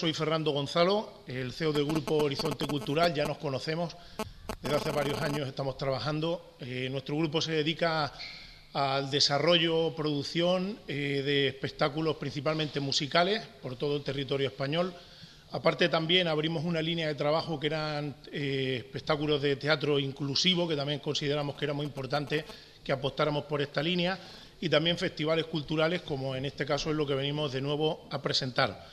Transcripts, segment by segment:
soy Fernando Gonzalo, el CEO del Grupo Horizonte Cultural. Ya nos conocemos, desde hace varios años estamos trabajando. Nuestro grupo se dedica al desarrollo, producción de espectáculos principalmente musicales por todo el territorio español. Aparte también abrimos una línea de trabajo que eran espectáculos de teatro inclusivo, que también consideramos que era muy importante que apostáramos por esta línea, y también festivales culturales, como en este caso es lo que venimos de nuevo a presentar.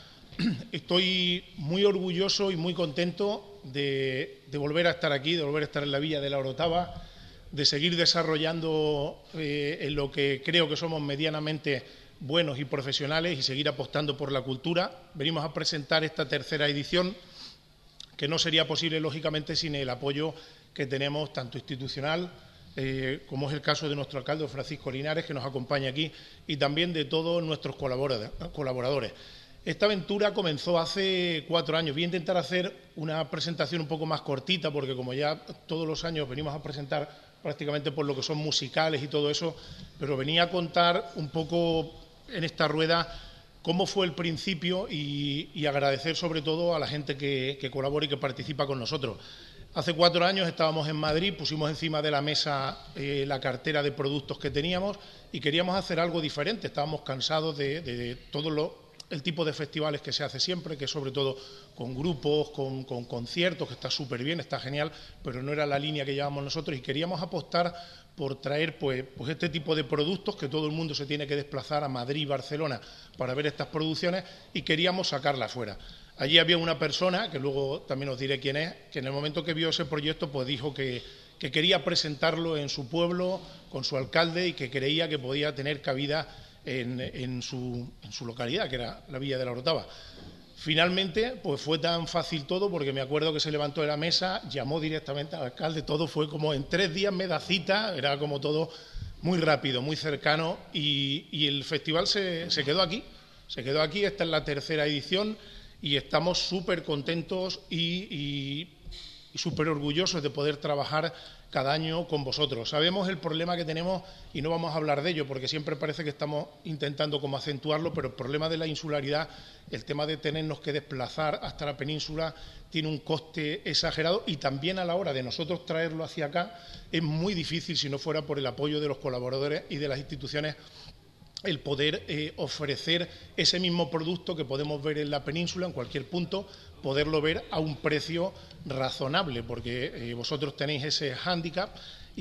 Estoy muy orgulloso y muy contento de volver a estar aquí, de volver a estar en la Villa de la Orotava, de seguir desarrollando en lo que creo que somos medianamente buenos y profesionales y seguir apostando por la cultura. Venimos a presentar esta tercera edición, que no sería posible, lógicamente, sin el apoyo que tenemos tanto institucional, como es el caso de nuestro alcalde Francisco Linares, que nos acompaña aquí, y también de todos nuestros colaboradores. Esta aventura comenzó hace 4 años. Voy a intentar hacer una presentación un poco más cortita, porque como ya todos los años venimos a presentar prácticamente por lo que son musicales y todo eso, pero venía a contar un poco en esta rueda cómo fue el principio y agradecer sobre todo a la gente que colabora y que participa con nosotros. Hace 4 años estábamos en Madrid, pusimos encima de la mesa la cartera de productos que teníamos y queríamos hacer algo diferente. Estábamos cansados de todo el tipo de festivales que se hace siempre, que sobre todo con grupos, con conciertos, que está súper bien, está genial, pero no era la línea que llevábamos nosotros, y queríamos apostar por traer pues este tipo de productos, que todo el mundo se tiene que desplazar a Madrid y Barcelona para ver estas producciones, y queríamos sacarlas fuera. Allí había una persona, que luego también os diré quién es, que en el momento que vio ese proyecto pues dijo que quería presentarlo en su pueblo, con su alcalde, y que creía que podía tener cabida en su localidad, que era la Villa de la Orotava. Finalmente, pues fue tan fácil todo, porque me acuerdo que se levantó de la mesa, llamó directamente al alcalde, todo fue como en 3 días me da cita, era como todo muy rápido, muy cercano, y el festival se quedó aquí. Esta es la tercera edición y estamos súper contentos y súper orgullosos de poder trabajar cada año con vosotros. Sabemos el problema que tenemos y no vamos a hablar de ello porque siempre parece que estamos intentando como acentuarlo, pero el problema de la insularidad, el tema de tenernos que desplazar hasta la península, tiene un coste exagerado, y también a la hora de nosotros traerlo hacia acá es muy difícil, si no fuera por el apoyo de los colaboradores y de las instituciones, el poder ofrecer ese mismo producto que podemos ver en la península, en cualquier punto, poderlo ver a un precio razonable, porque vosotros tenéis ese hándicap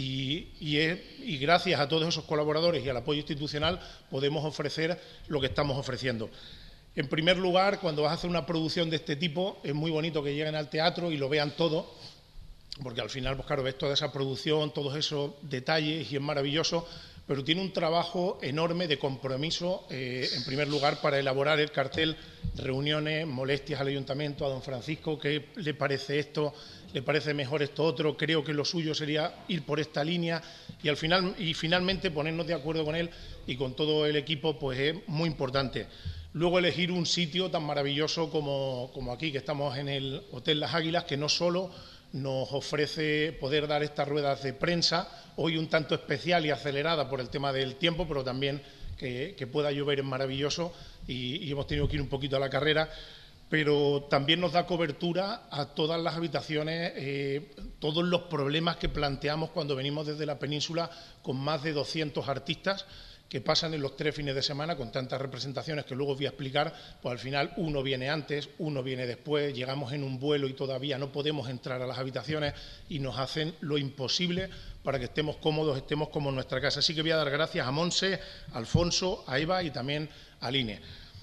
y gracias a todos esos colaboradores y al apoyo institucional podemos ofrecer lo que estamos ofreciendo. En primer lugar, cuando vas a hacer una producción de este tipo, es muy bonito que lleguen al teatro y lo vean todo, porque al final, pues claro, ves toda esa producción, todos esos detalles y es maravilloso, pero tiene un trabajo enorme de compromiso, en primer lugar, para elaborar el cartel, reuniones, molestias al ayuntamiento, a don Francisco, ¿qué le parece esto? ¿Le parece mejor esto otro? Creo que lo suyo sería ir por esta línea, y finalmente ponernos de acuerdo con él y con todo el equipo, pues es muy importante. Luego elegir un sitio tan maravilloso como aquí, que estamos en el Hotel Las Águilas, que no solo nos ofrece poder dar estas ruedas de prensa, hoy un tanto especial y acelerada por el tema del tiempo, pero también que pueda llover es maravilloso y hemos tenido que ir un poquito a la carrera, pero también nos da cobertura a todas las habitaciones, todos los problemas que planteamos cuando venimos desde la península con más de 200 artistas que pasan en los 3 fines de semana con tantas representaciones que luego os voy a explicar. Pues al final uno viene antes, uno viene después, llegamos en un vuelo y todavía no podemos entrar a las habitaciones y nos hacen lo imposible para que estemos cómodos, estemos como en nuestra casa. Así que voy a dar gracias a Monse, a Alfonso, a Eva y también a Line.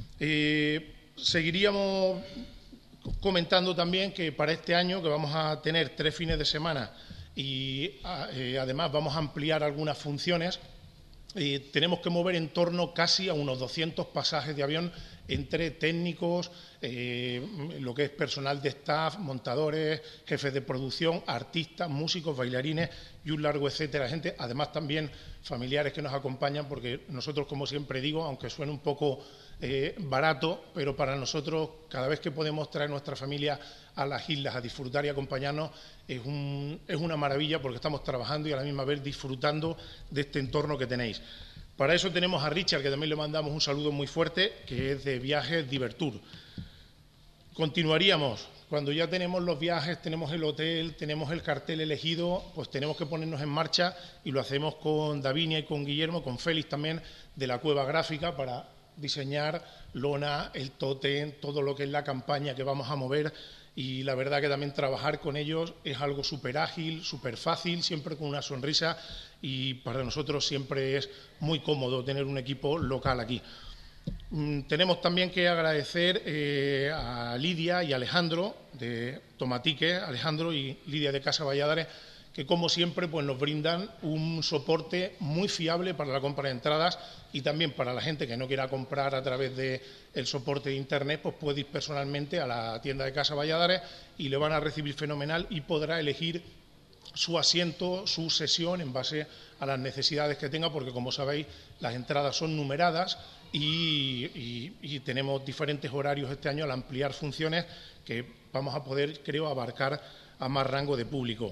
Seguiríamos comentando también que para este año, que vamos a tener 3 fines de semana y además vamos a ampliar algunas funciones, tenemos que mover en torno casi a unos 200 pasajes de avión entre técnicos, lo que es personal de staff, montadores, jefes de producción, artistas, músicos, bailarines y un largo etcétera, gente, además también familiares que nos acompañan, porque nosotros, como siempre digo, aunque suene un poco barato, pero para nosotros cada vez que podemos traer nuestra familia a las islas a disfrutar y acompañarnos es una maravilla, porque estamos trabajando y a la misma vez disfrutando de este entorno que tenéis. Para eso tenemos a Richard, que también le mandamos un saludo muy fuerte, que es de Viajes Divertur. Continuaríamos. Cuando ya tenemos los viajes, tenemos el hotel, tenemos el cartel elegido, pues tenemos que ponernos en marcha y lo hacemos con Davinia y con Guillermo, con Félix también, de la Cueva Gráfica, para diseñar lona, el tótem, todo lo que es la campaña que vamos a mover. Y la verdad que también trabajar con ellos es algo súper ágil, súper fácil, siempre con una sonrisa, y para nosotros siempre es muy cómodo tener un equipo local aquí. Tenemos también que agradecer a Lidia y Alejandro de Tomatique, Alejandro y Lidia de Casa Valladares, que como siempre pues nos brindan un soporte muy fiable para la compra de entradas, y también para la gente que no quiera comprar a través del soporte de internet, pues puede ir personalmente a la tienda de Casa Valladares y le van a recibir fenomenal y podrá elegir su asiento, su sesión en base a las necesidades que tenga, porque como sabéis las entradas son numeradas y tenemos diferentes horarios este año al ampliar funciones que vamos a poder, creo, abarcar a más rango de público.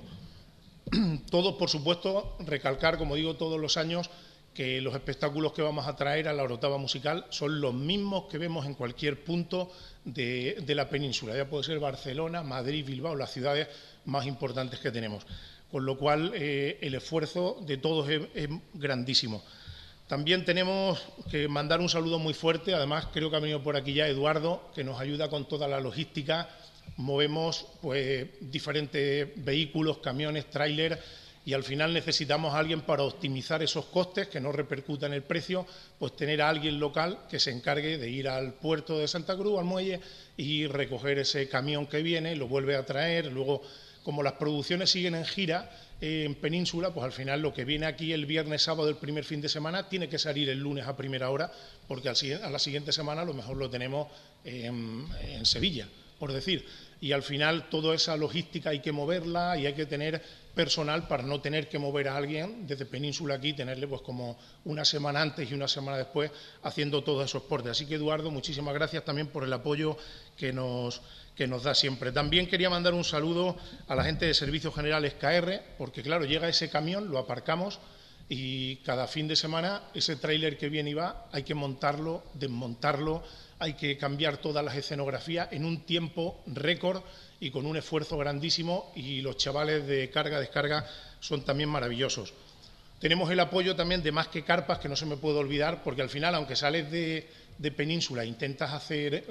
Todos, por supuesto, recalcar, como digo todos los años, que los espectáculos que vamos a traer a la Orotava Musical son los mismos que vemos en cualquier punto de la península, ya puede ser Barcelona, Madrid, Bilbao, las ciudades más importantes que tenemos, con lo cual el esfuerzo de todos es grandísimo. También tenemos que mandar un saludo muy fuerte, además creo que ha venido por aquí ya Eduardo, que nos ayuda con toda la logística. Movemos pues diferentes vehículos, camiones, tráiler, y al final necesitamos a alguien para optimizar esos costes, que no repercutan en el precio, pues tener a alguien local que se encargue de ir al puerto de Santa Cruz, al muelle, y recoger ese camión que viene, lo vuelve a traer. Luego, como las producciones siguen en gira en Península, pues al final lo que viene aquí el viernes, sábado, el primer fin de semana, tiene que salir el lunes a primera hora, porque a la siguiente semana a lo mejor lo tenemos en Sevilla, por decir. Y al final toda esa logística hay que moverla y hay que tener personal para no tener que mover a alguien desde Península aquí, tenerle pues como una semana antes y una semana después haciendo todos esos portes. Así que, Eduardo, muchísimas gracias también por el apoyo que nos da siempre. También quería mandar un saludo a la gente de Servicios Generales KR, porque claro, llega ese camión, lo aparcamos y cada fin de semana ese tráiler que viene y va hay que montarlo, desmontarlo, hay que cambiar todas las escenografías en un tiempo récord y con un esfuerzo grandísimo, y los chavales de carga-descarga son también maravillosos. Tenemos el apoyo también de Más que Carpas, que no se me puede olvidar, porque al final, aunque sales de Península e intentas hacer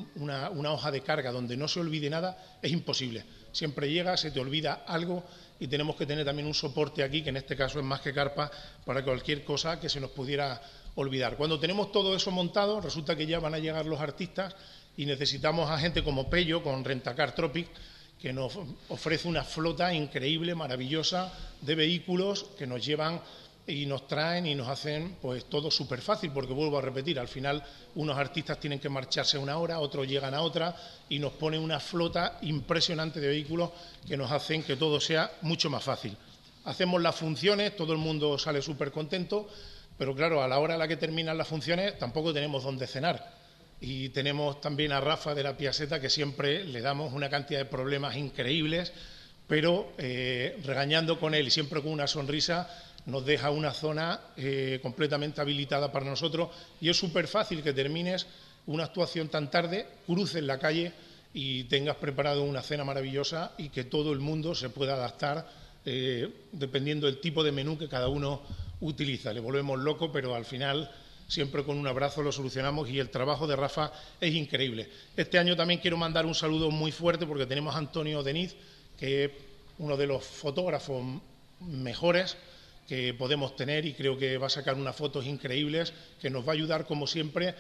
una hoja de carga donde no se olvide nada, es imposible. Siempre llega, se te olvida algo, y tenemos que tener también un soporte aquí, que en este caso es Más que Carpas, para cualquier cosa que se nos pudiera olvidar. Cuando tenemos todo eso montado, resulta que ya van a llegar los artistas y necesitamos a gente como Pello, con Rentacar Tropic, que nos ofrece una flota increíble, maravillosa, de vehículos que nos llevan y nos traen y nos hacen pues todo súper fácil, porque vuelvo a repetir, al final unos artistas tienen que marcharse a una hora, otros llegan a otra, y nos ponen una flota impresionante de vehículos que nos hacen que todo sea mucho más fácil. Hacemos las funciones, todo el mundo sale súper contento, pero claro, a la hora a la que terminan las funciones tampoco tenemos dónde cenar. Y tenemos también a Rafa de la Piaseta, que siempre le damos una cantidad de problemas increíbles, pero regañando con él y siempre con una sonrisa, nos deja una zona completamente habilitada para nosotros, y es súper fácil que termines una actuación tan tarde, cruces la calle y tengas preparado una cena maravillosa, y que todo el mundo se pueda adaptar dependiendo del tipo de menú que cada uno utiliza. Le volvemos loco, pero al final siempre con un abrazo lo solucionamos, y el trabajo de Rafa es increíble. Este año también quiero mandar un saludo muy fuerte, porque tenemos a Antonio Deniz, que es uno de los fotógrafos mejores que podemos tener, y creo que va a sacar unas fotos increíbles que nos va a ayudar, como siempre,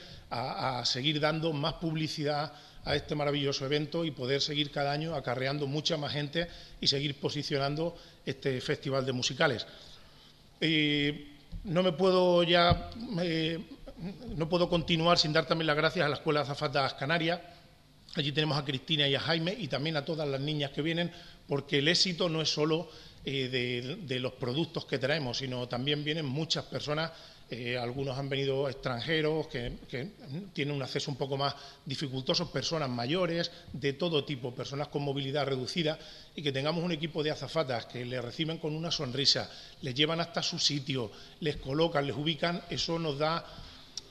a seguir dando más publicidad a este maravilloso evento y poder seguir cada año acarreando mucha más gente y seguir posicionando este festival de musicales. No puedo continuar sin dar también las gracias a la Escuela de Azafatas Canarias. Allí tenemos a Cristina y a Jaime, y también a todas las niñas que vienen, porque el éxito no es solo de los productos que traemos, sino también vienen muchas personas. Algunos han venido extranjeros que tienen un acceso un poco más dificultoso, personas mayores, de todo tipo, personas con movilidad reducida, y que tengamos un equipo de azafatas que les reciben con una sonrisa, les llevan hasta su sitio, les colocan, les ubican. Eso nos da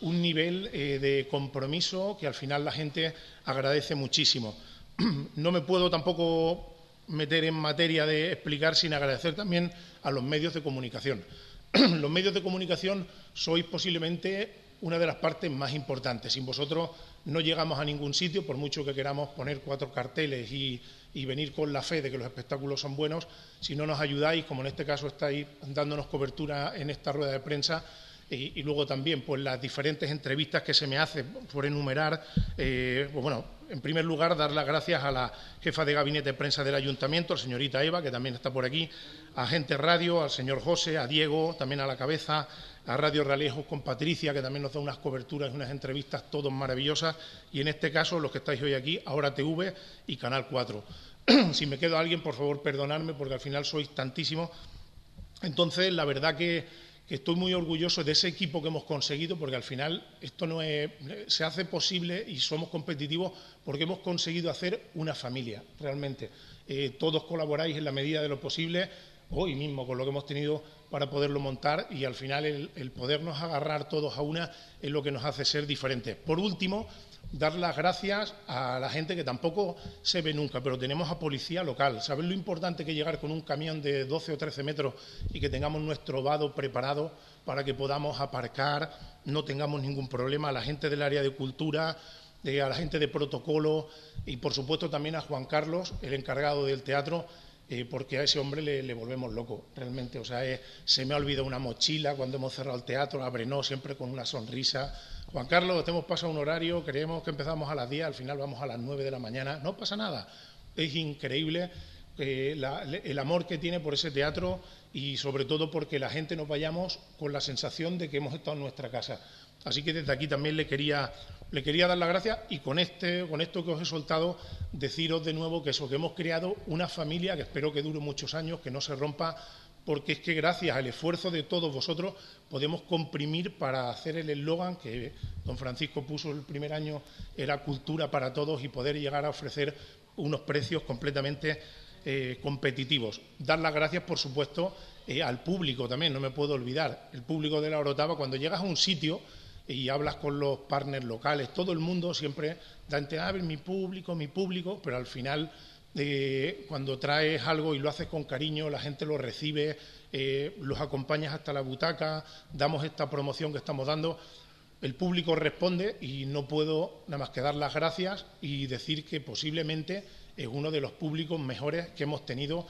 un nivel de compromiso que al final la gente agradece muchísimo. No me puedo tampoco meter en materia de explicar sin agradecer también a los medios de comunicación. Los medios de comunicación sois posiblemente una de las partes más importantes. Sin vosotros no llegamos a ningún sitio, por mucho que queramos poner 4 carteles y venir con la fe de que los espectáculos son buenos. Si no nos ayudáis, como en este caso estáis dándonos cobertura en esta rueda de prensa, y luego también pues las diferentes entrevistas que se me hacen por enumerar, pues bueno, en primer lugar dar las gracias a la jefa de gabinete de prensa del Ayuntamiento, la señorita Eva, que también está por aquí, a Gente Radio, al señor José, a Diego, también a la cabeza, a Radio Realejos con Patricia, que también nos da unas coberturas y unas entrevistas todas maravillosas, y en este caso los que estáis hoy aquí, Ahora TV y Canal 4. Si me quedo a alguien, por favor, perdonadme, porque al final sois tantísimos. Entonces, la verdad que estoy muy orgulloso de ese equipo que hemos conseguido, porque al final esto no se hace posible y somos competitivos porque hemos conseguido hacer una familia, realmente. Todos colaboráis en la medida de lo posible, hoy mismo con lo que hemos tenido para poderlo montar, y al final el podernos agarrar todos a una es lo que nos hace ser diferentes. Por último, dar las gracias a la gente que tampoco se ve nunca, pero tenemos a policía local. ¿Sabéis lo importante que es llegar con un camión de 12 o 13 metros y que tengamos nuestro vado preparado para que podamos aparcar, no tengamos ningún problema? A la gente del área de cultura, a la gente de protocolo y, por supuesto, también a Juan Carlos, el encargado del teatro, porque a ese hombre le volvemos loco, realmente. O sea, se me ha olvidado una mochila cuando hemos cerrado el teatro, abrenó siempre con una sonrisa. Juan Carlos, te hemos pasado un horario, creemos que empezamos a las 10, al final vamos a las 9 de la mañana, no pasa nada. Es increíble el amor que tiene por ese teatro y sobre todo porque la gente nos vayamos con la sensación de que hemos estado en nuestra casa. Así que desde aquí también le quería dar las gracias, y con esto que os he soltado, deciros de nuevo que hemos creado una familia que espero que dure muchos años, que no se rompa, porque es que gracias al esfuerzo de todos vosotros podemos comprimir para hacer el eslogan que don Francisco puso el primer año, era cultura para todos, y poder llegar a ofrecer unos precios completamente competitivos. Dar las gracias, por supuesto, al público también, no me puedo olvidar, el público de la Orotava. Cuando llegas a un sitio y hablas con los partners locales, todo el mundo siempre da a entender, mi público, pero al final cuando traes algo y lo haces con cariño, la gente lo recibe, los acompañas hasta la butaca, damos esta promoción que estamos dando, el público responde, y no puedo nada más que dar las gracias y decir que posiblemente es uno de los públicos mejores que hemos tenido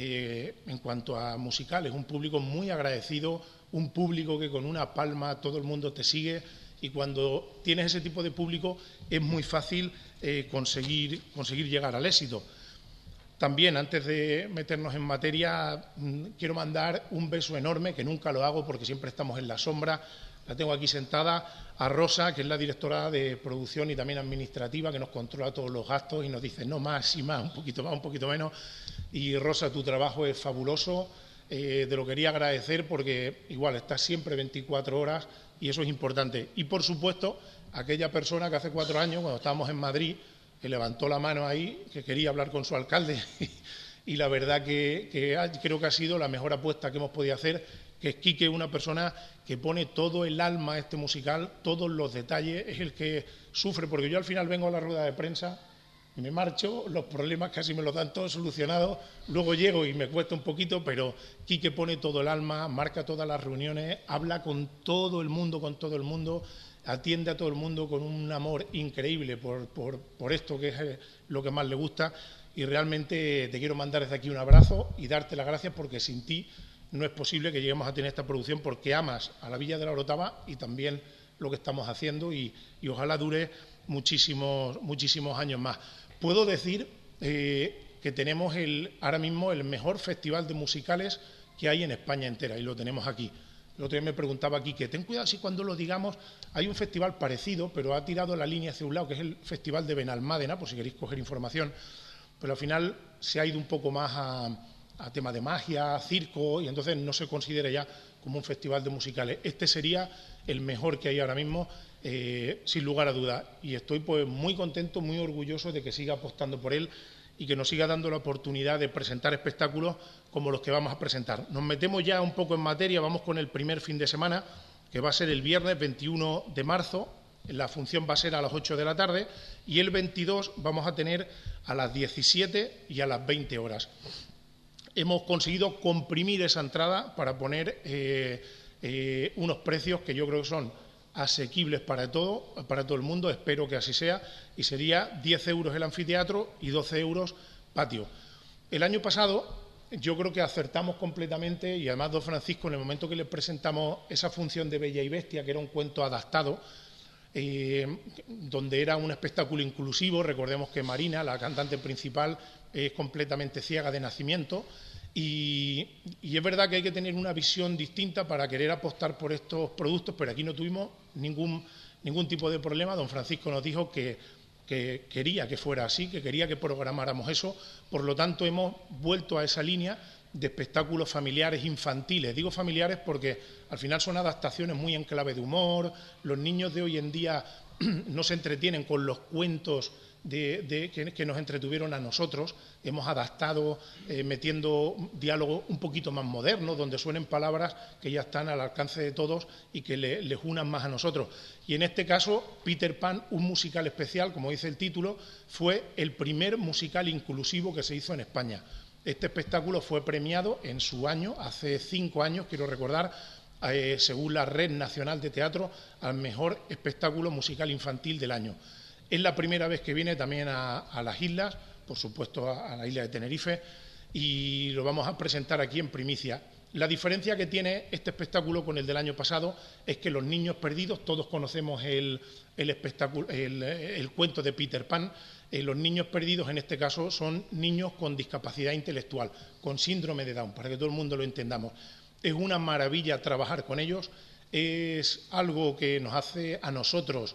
en cuanto a musicales, un público muy agradecido, un público que con una palma todo el mundo te sigue, y cuando tienes ese tipo de público es muy fácil conseguir llegar al éxito. También, antes de meternos en materia, quiero mandar un beso enorme, que nunca lo hago porque siempre estamos en la sombra. La tengo aquí sentada, a Rosa, que es la directora de producción y también administrativa, que nos controla todos los gastos y nos dice no más y más, un poquito más, un poquito menos. Y Rosa, tu trabajo es fabuloso, te lo quería agradecer porque igual estás siempre 24 horas y eso es importante. Y por supuesto, aquella persona que hace 4 años, cuando estábamos en Madrid, que levantó la mano ahí, que quería hablar con su alcalde y la verdad que creo que ha sido la mejor apuesta que hemos podido hacer, que es Quique, una persona que pone todo el alma a este musical, todos los detalles, es el que sufre, porque yo al final vengo a la rueda de prensa y me marcho, los problemas casi me los dan todos solucionados, luego llego y me cuesta un poquito, pero Quique pone todo el alma, marca todas las reuniones, habla con todo el mundo, atiende a todo el mundo con un amor increíble por esto que es lo que más le gusta, y realmente te quiero mandar desde aquí un abrazo y darte las gracias, porque sin ti no es posible que lleguemos a tener esta producción, porque amas a la Villa de la Orotava y también lo que estamos haciendo, y ojalá dure muchísimos años más. Puedo decir que tenemos ahora mismo el mejor festival de musicales que hay en España entera, y lo tenemos aquí. El otro día me preguntaba aquí que ten cuidado si cuando lo digamos hay un festival parecido, pero ha tirado la línea hacia un lado, que es el Festival de Benalmádena, por si queréis coger información, pero al final se ha ido un poco más a tema de magia, circo, y entonces no se considera ya como un festival de musicales. Este sería el mejor que hay ahora mismo, sin lugar a dudas, y estoy pues muy contento, muy orgulloso de que siga apostando por él y que nos siga dando la oportunidad de presentar espectáculos como los que vamos a presentar. Nos metemos ya un poco en materia, vamos con el primer fin de semana, que va a ser el viernes 21 de marzo. La función va a ser a las 8 de la tarde y el 22 vamos a tener a las 17 y a las 20 horas. Hemos conseguido comprimir esa entrada para poner unos precios que yo creo que son asequibles para todo el mundo, espero que así sea, y sería 10 euros el anfiteatro y 12 euros patio. El año pasado yo creo que acertamos completamente y además don Francisco, en el momento que le presentamos esa función de Bella y Bestia, que era un cuento adaptado, donde era un espectáculo inclusivo. Recordemos que Marina, la cantante principal, es completamente ciega de nacimiento y es verdad que hay que tener una visión distinta para querer apostar por estos productos, pero aquí no tuvimos ningún tipo de problema. Don Francisco nos dijo que quería que fuera así, que quería que programáramos eso, por lo tanto hemos vuelto a esa línea de espectáculos familiares infantiles. Digo familiares porque al final son adaptaciones muy en clave de humor. Los niños de hoy en día no se entretienen con los cuentos que nos entretuvieron a nosotros. Hemos adaptado metiendo diálogo un poquito más moderno, donde suenen palabras que ya están al alcance de todos y que les unan más a nosotros. Y en este caso, Peter Pan, un musical especial, como dice el título, fue el primer musical inclusivo que se hizo en España. Este espectáculo fue premiado en su año, hace 5 años, quiero recordar, según la Red Nacional de Teatro, al mejor espectáculo musical infantil del año. Es la primera vez que viene también a las islas, por supuesto a la isla de Tenerife, y lo vamos a presentar aquí en primicia. La diferencia que tiene este espectáculo con el del año pasado es que los niños perdidos, todos conocemos el cuento de Peter Pan. Los niños perdidos en este caso son niños con discapacidad intelectual, con síndrome de Down, para que todo el mundo lo entendamos. Es una maravilla trabajar con ellos, es algo que nos hace a nosotros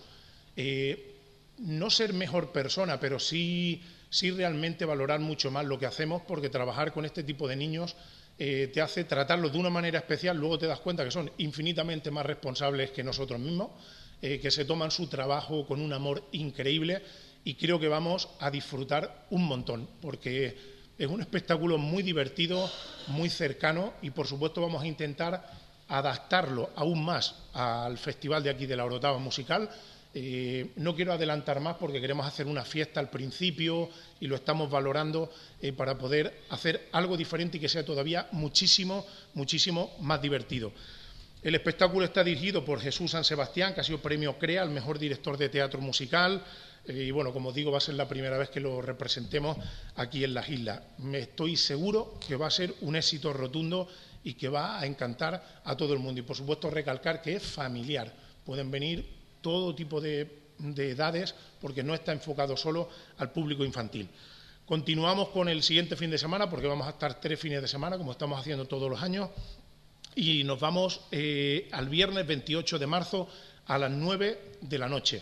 no ser mejor persona, pero sí realmente valorar mucho más lo que hacemos, porque trabajar con este tipo de niños te hace tratarlos de una manera especial. Luego te das cuenta que son infinitamente más responsables que nosotros mismos, que se toman su trabajo con un amor increíble, y creo que vamos a disfrutar un montón, porque es un espectáculo muy divertido, muy cercano, y por supuesto vamos a intentar adaptarlo aún más al festival de aquí de la Orotava Musical. No quiero adelantar más porque queremos hacer una fiesta al principio y lo estamos valorando para poder hacer algo diferente y que sea todavía muchísimo más divertido. El espectáculo está dirigido por Jesús San Sebastián, que ha sido premio CREA, el mejor director de teatro musical. Y bueno, como os digo, va a ser la primera vez que lo representemos aquí en las islas. Me estoy seguro que va a ser un éxito rotundo y que va a encantar a todo el mundo. Y por supuesto recalcar que es familiar. Pueden venir todo tipo de edades, porque no está enfocado solo al público infantil. Continuamos con el siguiente fin de semana, porque vamos a estar 3 fines de semana, como estamos haciendo todos los años, y nos vamos al viernes 28 de marzo a las 9 de la noche.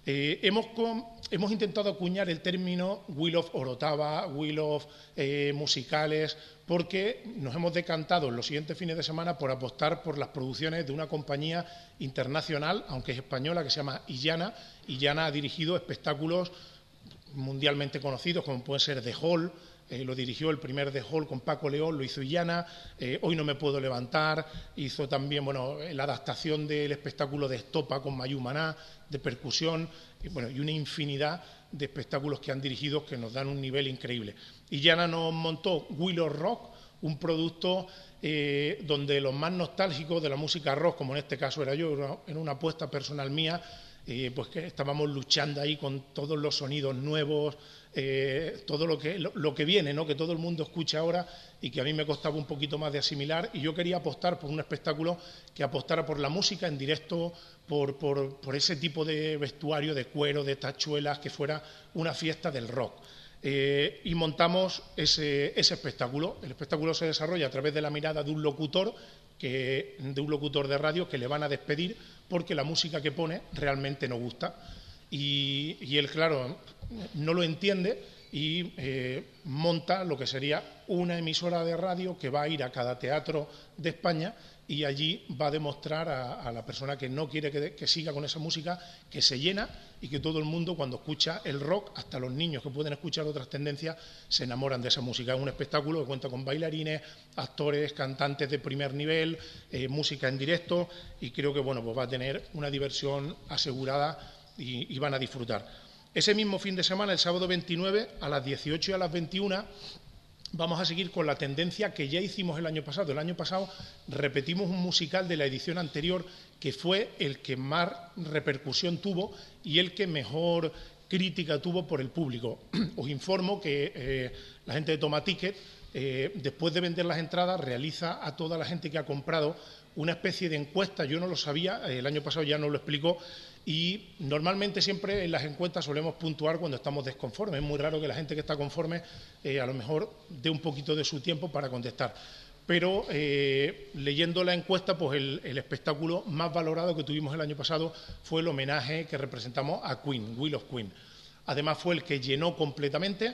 Hemos intentado acuñar el término Wheel of Orotava, Wheel of musicales, porque nos hemos decantado en los siguientes fines de semana por apostar por las producciones de una compañía internacional, aunque es española, que se llama Illana. Illana ha dirigido espectáculos mundialmente conocidos, como puede ser The Hall. Lo dirigió el primer The Hall con Paco León, lo hizo Illana. Hoy no me puedo levantar, hizo también la adaptación del espectáculo de Estopa con Mayú Maná, de percusión, y una infinidad de espectáculos que han dirigido que nos dan un nivel increíble. Illana nos montó Willow Rock, un producto donde los más nostálgicos de la música rock, como en este caso era yo, en una apuesta personal mía, pues que estábamos luchando ahí con todos los sonidos nuevos, todo lo que viene, ¿no?, que todo el mundo escucha ahora y que a mí me costaba un poquito más de asimilar, y yo quería apostar por un espectáculo que apostara por la música en directo, por ese tipo de vestuario, de cuero, de tachuelas, que fuera una fiesta del rock. Y montamos ese espectáculo. El espectáculo se desarrolla a través de la mirada de un locutor de radio, que le van a despedir porque la música que pone realmente no gusta. Y él, claro, no lo entiende, y monta lo que sería una emisora de radio que va a ir a cada teatro de España y allí va a demostrar a la persona que no quiere que siga con esa música que se llena y que todo el mundo, cuando escucha el rock, hasta los niños que pueden escuchar otras tendencias, se enamoran de esa música. Es un espectáculo que cuenta con bailarines, actores, cantantes de primer nivel, música en directo, y creo que bueno, pues va a tener una diversión asegurada y van a disfrutar. Ese mismo fin de semana, el sábado 29, a las 18 y a las 21, vamos a seguir con la tendencia que ya hicimos el año pasado. El año pasado repetimos un musical de la edición anterior que fue el que más repercusión tuvo y el que mejor crítica tuvo por el público. Os informo que la gente de Toma Ticket, después de vender las entradas, realiza a toda la gente que ha comprado una especie de encuesta. Yo no lo sabía, el año pasado ya nos lo explicó, y normalmente siempre en las encuestas solemos puntuar cuando estamos desconformes. Es muy raro que la gente que está conforme a lo mejor dé un poquito de su tiempo para contestar. Pero leyendo la encuesta, pues el espectáculo más valorado que tuvimos el año pasado fue el homenaje que representamos a Queen, Will of Queen. Además fue el que llenó completamente,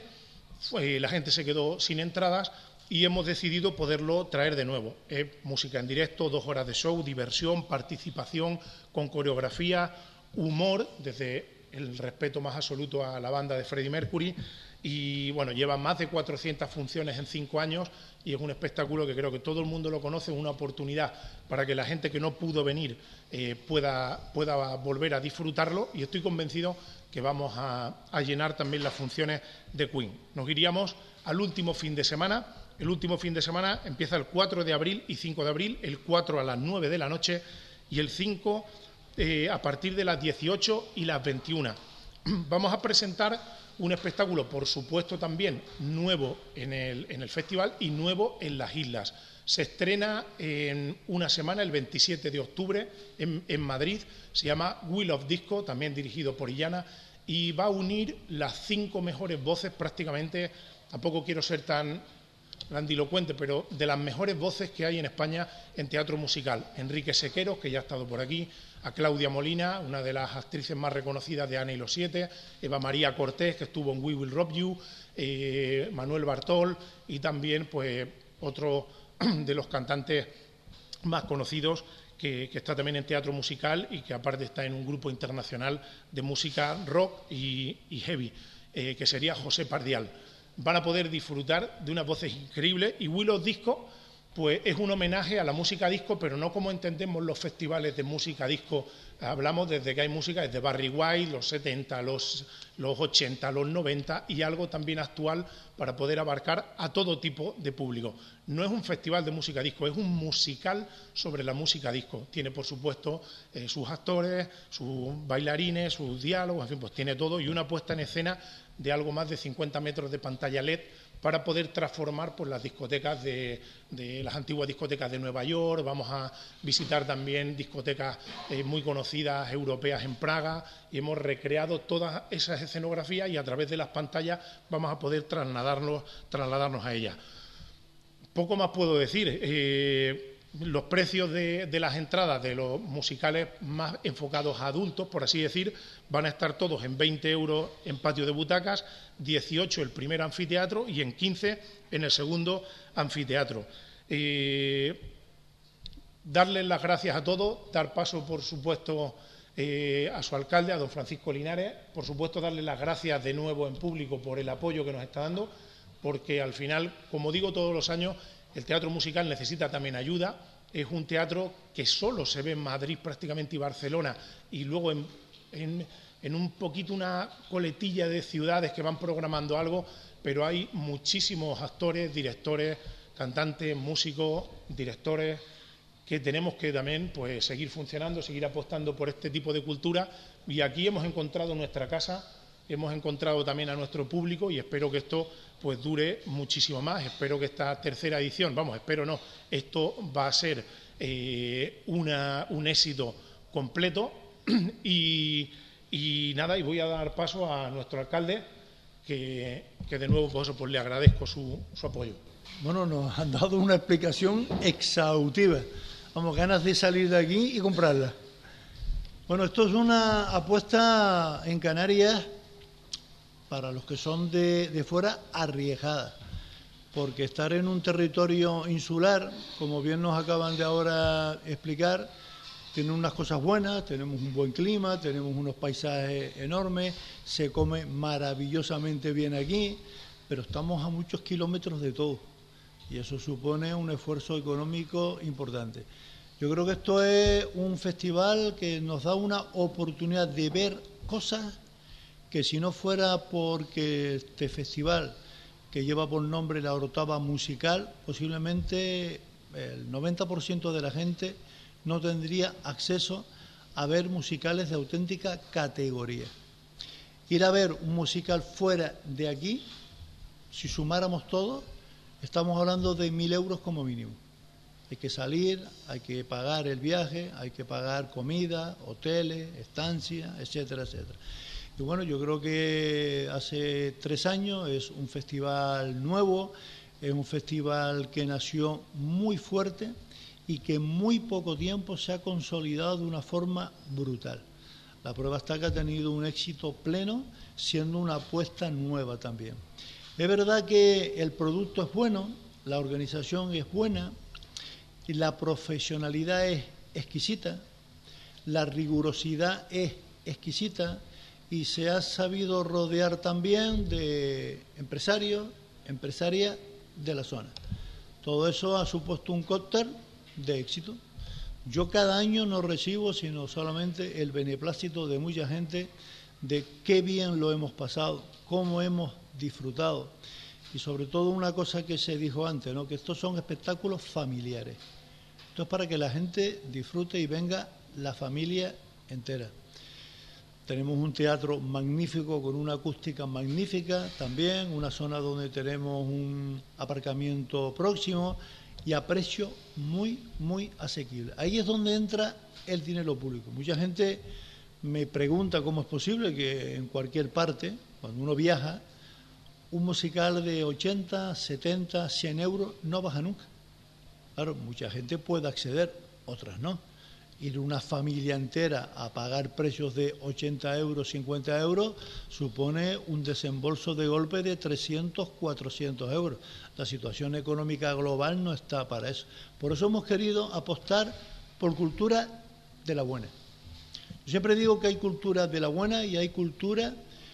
la gente se quedó sin entradas y hemos decidido poderlo traer de nuevo. Es música en directo, 2 horas de show, diversión, participación con coreografía, humor, desde el respeto más absoluto a la banda de Freddie Mercury, y bueno, lleva más de 400 funciones en 5 años y es un espectáculo que creo que todo el mundo lo conoce, una oportunidad para que la gente que no pudo venir pueda volver a disfrutarlo, y estoy convencido que vamos a llenar también las funciones de Queen. Nos iríamos al último fin de semana. El último fin de semana empieza el 4 de abril y 5 de abril, el 4 a las 9 de la noche y el 5 a partir de las 18 y las 21. Vamos a presentar un espectáculo, por supuesto, también nuevo en el festival y nuevo en las islas. Se estrena en una semana, el 27 de octubre, en Madrid. Se llama Will of Disco, también dirigido por Illana, y va a unir las 5 mejores voces prácticamente. Tampoco quiero ser tan grandilocuente, pero de las mejores voces que hay en España en teatro musical. Enrique Sequeros, que ya ha estado por aquí, a Claudia Molina, una de las actrices más reconocidas de Ana y los Siete, Eva María Cortés, que estuvo en We Will Rob You, Manuel Bartol, y también pues otro de los cantantes más conocidos que está también en teatro musical y que aparte está en un grupo internacional de música rock y heavy, que sería José Pardial. Van a poder disfrutar de unas voces increíbles, y Will of Disco pues es un homenaje a la música disco, pero no como entendemos los festivales de música disco. Hablamos desde que hay música, desde Barry White, los 70, los 80, los 90 y algo también actual para poder abarcar a todo tipo de público. No es un festival de música disco, es un musical sobre la música disco. Tiene, por supuesto, sus actores, sus bailarines, sus diálogos, en fin, pues tiene todo, y una puesta en escena de algo más de 50 metros de pantalla LED para poder transformar pues, las discotecas de las antiguas discotecas de Nueva York. Vamos a visitar también discotecas muy conocidas europeas en Praga, y hemos recreado todas esas escenografías y a través de las pantallas vamos a poder trasladarnos a ellas. Poco más puedo decir. Los precios de las entradas de los musicales más enfocados a adultos, por así decir, van a estar todos en 20 euros en patio de butacas, 18 el primer anfiteatro y en 15 en el segundo anfiteatro. Darles las gracias a todos, dar paso, por supuesto, a su alcalde, a don Francisco Linares, por supuesto darle las gracias de nuevo en público por el apoyo que nos está dando, porque al final, como digo todos los años, el teatro musical necesita también ayuda. Es un teatro que solo se ve en Madrid prácticamente y Barcelona, y luego en un poquito una coletilla de ciudades que van programando algo, pero hay muchísimos actores, directores, cantantes, músicos, directores, que tenemos que también pues, seguir funcionando, seguir apostando por este tipo de cultura, y aquí hemos encontrado nuestra casa, hemos encontrado también a nuestro público, y espero que esto pues dure muchísimo más. Espero que esta tercera edición, espero no, esto va a ser un éxito completo, y nada, y voy a dar paso a nuestro alcalde, que de nuevo pues le agradezco su apoyo. Bueno, nos han dado una explicación exhaustiva. Vamos, ganas de salir de aquí y comprarla. Bueno, esto es una apuesta en Canarias para los que son de fuera, arriesgada, porque estar en un territorio insular, como bien nos acaban de ahora explicar, tiene unas cosas buenas, tenemos un buen clima, tenemos unos paisajes enormes, se come maravillosamente bien aquí, pero estamos a muchos kilómetros de todo y eso supone un esfuerzo económico importante. Yo creo que esto es un festival que nos da una oportunidad de ver cosas que si no fuera porque este festival, que lleva por nombre la Orotava Musical, posiblemente el 90% de la gente no tendría acceso a ver musicales de auténtica categoría. Ir a ver un musical fuera de aquí, si sumáramos todo, estamos hablando de 1.000 euros como mínimo. Hay que salir, hay que pagar el viaje, hay que pagar comida, hoteles, estancias, etcétera, etcétera. Y bueno, yo creo que hace 3 años es un festival nuevo, es un festival que nació muy fuerte y que en muy poco tiempo se ha consolidado de una forma brutal. La prueba está que ha tenido un éxito pleno, siendo una apuesta nueva también. Es verdad que el producto es bueno, la organización es buena, y la profesionalidad es exquisita, la rigurosidad es exquisita y se ha sabido rodear también de empresarios, empresarias de la zona. Todo eso ha supuesto un cóctel de éxito. Yo cada año no recibo sino solamente el beneplácito de mucha gente de qué bien lo hemos pasado, cómo hemos disfrutado y sobre todo una cosa que se dijo antes, ¿no? Que estos son espectáculos familiares. Esto es para que la gente disfrute y venga la familia entera. Tenemos un teatro magnífico con una acústica magnífica también, una zona donde tenemos un aparcamiento próximo y a precio muy, muy asequible. Ahí es donde entra el dinero público. Mucha gente me pregunta cómo es posible que en cualquier parte, cuando uno viaja, un musical de 80, 70, 100 euros no baja nunca. Claro, mucha gente puede acceder, otras no. Ir una familia entera a pagar precios de 80 euros, 50 euros, supone un desembolso de golpe de 300, 400 euros. La situación económica global no está para eso. Por eso hemos querido apostar por cultura de la buena. Yo siempre digo que hay cultura de la buena y hay cultura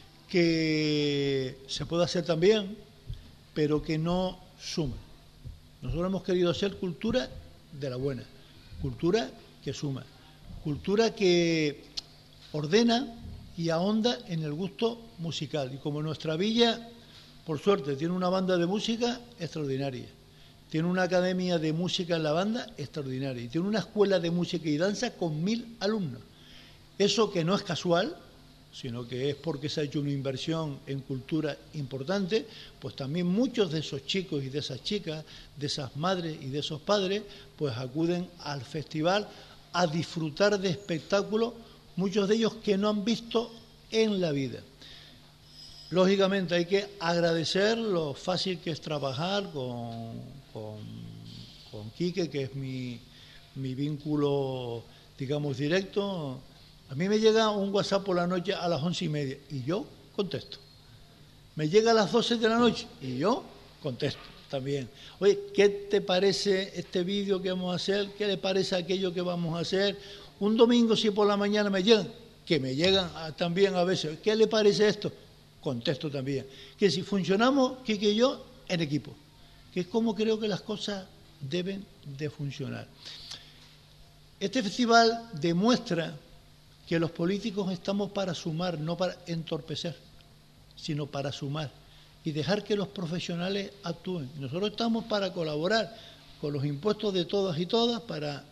que se puede hacer también, pero que no suma. Nosotros hemos querido hacer cultura de la buena, cultura que suma, cultura que ordena y ahonda en el gusto musical. Y como nuestra villa, por suerte, tiene una banda de música extraordinaria, tiene una academia de música en la banda extraordinaria y tiene una escuela de música y danza con 1.000 alumnos. Eso que no es casual, sino que es porque se ha hecho una inversión en cultura importante, pues también muchos de esos chicos y de esas chicas, de esas madres y de esos padres, pues acuden al festival a disfrutar de espectáculos, muchos de ellos que no han visto en la vida. Lógicamente hay que agradecer lo fácil que es trabajar con Quique, que es mi vínculo, digamos, directo. A mí me llega un WhatsApp por la noche a las 11:30 y yo contesto. Me llega a las 12 de la noche y yo contesto también. Oye, ¿qué te parece este vídeo que vamos a hacer? ¿Qué le parece aquello que vamos a hacer? Un domingo si por la mañana me llegan, que me llegan también a veces. ¿Qué le parece esto? Contesto también. Que si funcionamos, Quique y yo, en equipo. Que es como creo que las cosas deben de funcionar. Este festival demuestra que los políticos estamos para sumar, no para entorpecer, sino para sumar y dejar que los profesionales actúen. Nosotros estamos para colaborar con los impuestos de todas y todas para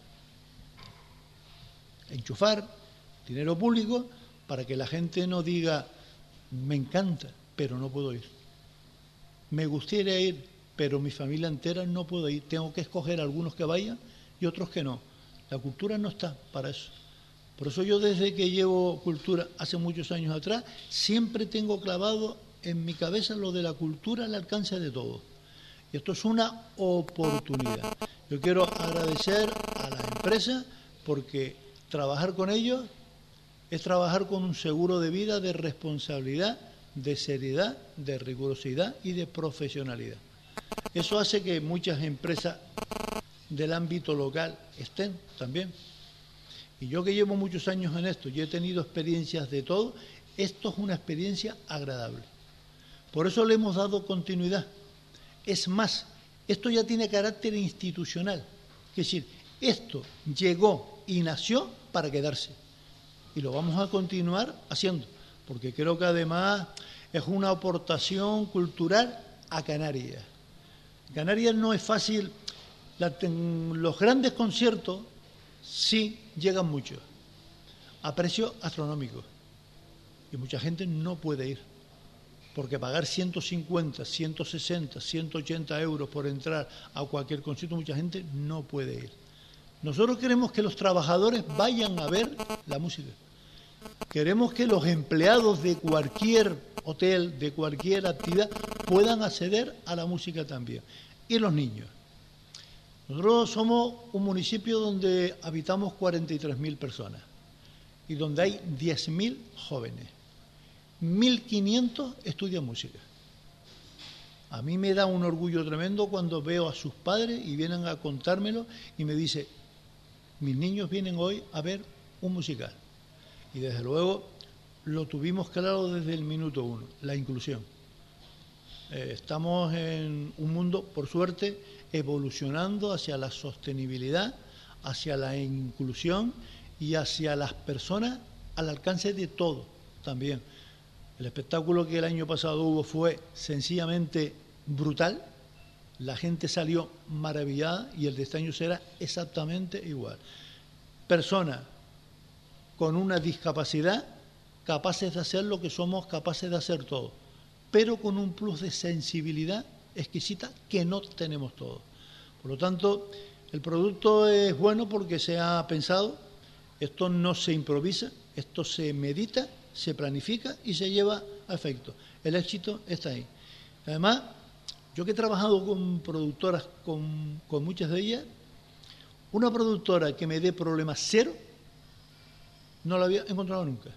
enchufar dinero público para que la gente no diga, me encanta, pero no puedo ir. Me gustaría ir, pero mi familia entera no puede ir. Tengo que escoger algunos que vayan y otros que no. La cultura no está para eso. Por eso yo desde que llevo cultura hace muchos años atrás, siempre tengo clavado en mi cabeza lo de la cultura al alcance de todos. Y esto es una oportunidad. Yo quiero agradecer a las empresas porque trabajar con ellos es trabajar con un seguro de vida de responsabilidad de seriedad, de rigurosidad y de profesionalidad. Eso hace que muchas empresas del ámbito local estén también. Y yo que llevo muchos años en esto y he tenido experiencias de todo, esto es una experiencia agradable. Por eso le hemos dado continuidad. Es más, esto ya tiene carácter institucional. Es decir, esto llegó y nació para quedarse. Y lo vamos a continuar haciendo, porque creo que además es una aportación cultural a Canarias. Canarias no es fácil, los grandes conciertos sí llegan mucho, a precios astronómicos, y mucha gente no puede ir, porque pagar 150, 160, 180 euros por entrar a cualquier concierto, mucha gente no puede ir. Nosotros queremos que los trabajadores vayan a ver la música. Queremos que los empleados de cualquier hotel, de cualquier actividad, puedan acceder a la música también. Y los niños. Nosotros somos un municipio donde habitamos 43.000 personas y donde hay 10.000 jóvenes. 1.500 estudian música. A mí me da un orgullo tremendo cuando veo a sus padres y vienen a contármelo y me dice, mis niños vienen hoy a ver un musical. Y desde luego lo tuvimos claro desde el minuto uno, la inclusión. Estamos en un mundo, por suerte, evolucionando hacia la sostenibilidad, hacia la inclusión y hacia las personas al alcance de todo también. El espectáculo que el año pasado hubo fue sencillamente brutal, la gente salió maravillada y el de este año será exactamente igual. Personas con una discapacidad capaces de hacer lo que somos capaces de hacer todos, pero con un plus de sensibilidad exquisita que no tenemos todos. Por lo tanto, el producto es bueno porque se ha pensado, esto no se improvisa, esto se medita, se planifica y se lleva a efecto. El éxito está ahí. Además, yo que he trabajado con productoras, con muchas de ellas, una productora que me dé problemas cero, no la había encontrado nunca.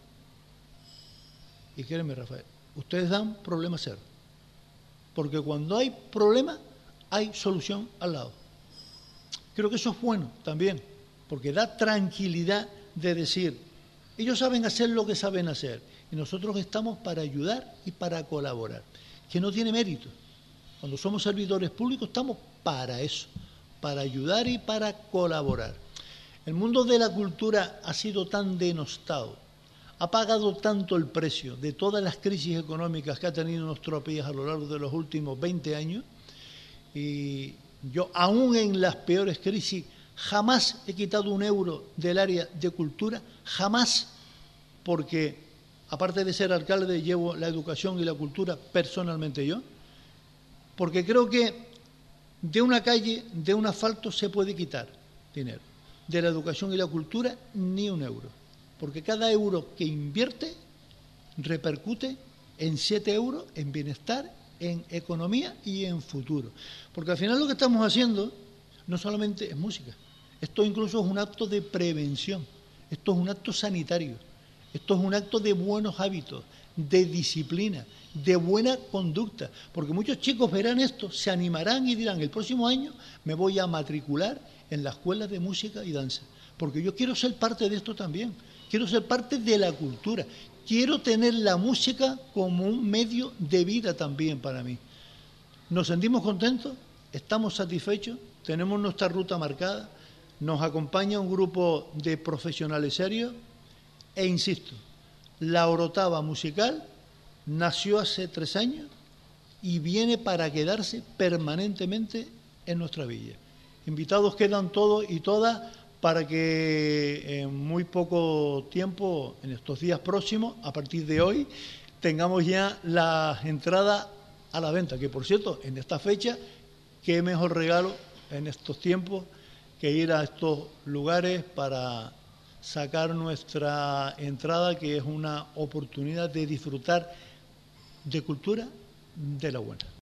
Y créeme, Rafael, ustedes dan problemas cero. Porque cuando hay problema, hay solución al lado. Creo que eso es bueno también, porque da tranquilidad de decir, ellos saben hacer lo que saben hacer, y nosotros estamos para ayudar y para colaborar, que no tiene mérito. Cuando somos servidores públicos estamos para eso, para ayudar y para colaborar. El mundo de la cultura ha sido tan denostado, ha pagado tanto el precio de todas las crisis económicas que ha tenido nuestro país a lo largo de los últimos 20 años, y yo, aún en las peores crisis, jamás he quitado un euro del área de cultura, jamás, porque aparte de ser alcalde llevo la educación y la cultura personalmente yo, porque creo que de una calle, de un asfalto se puede quitar dinero, de la educación y la cultura ni un euro, porque cada euro que invierte repercute en 7 euros en bienestar, en economía y en futuro. Porque al final lo que estamos haciendo no solamente es música, esto incluso es un acto de prevención, esto es un acto sanitario, esto es un acto de buenos hábitos, de disciplina, de buena conducta, porque muchos chicos verán esto, se animarán y dirán, el próximo año me voy a matricular en la escuela de música y danza, porque yo quiero ser parte de esto también, quiero ser parte de la cultura, quiero tener la música como un medio de vida también para mí. Nos sentimos contentos, estamos satisfechos, tenemos nuestra ruta marcada, nos acompaña un grupo de profesionales serios e insisto, la Orotava musical nació hace 3 años y viene para quedarse permanentemente en nuestra villa. Invitados quedan todos y todas para que en muy poco tiempo, en estos días próximos, a partir de hoy, tengamos ya las entradas a la venta, que por cierto, en esta fecha, qué mejor regalo en estos tiempos que ir a estos lugares para sacar nuestra entrada, que es una oportunidad de disfrutar de cultura de la buena.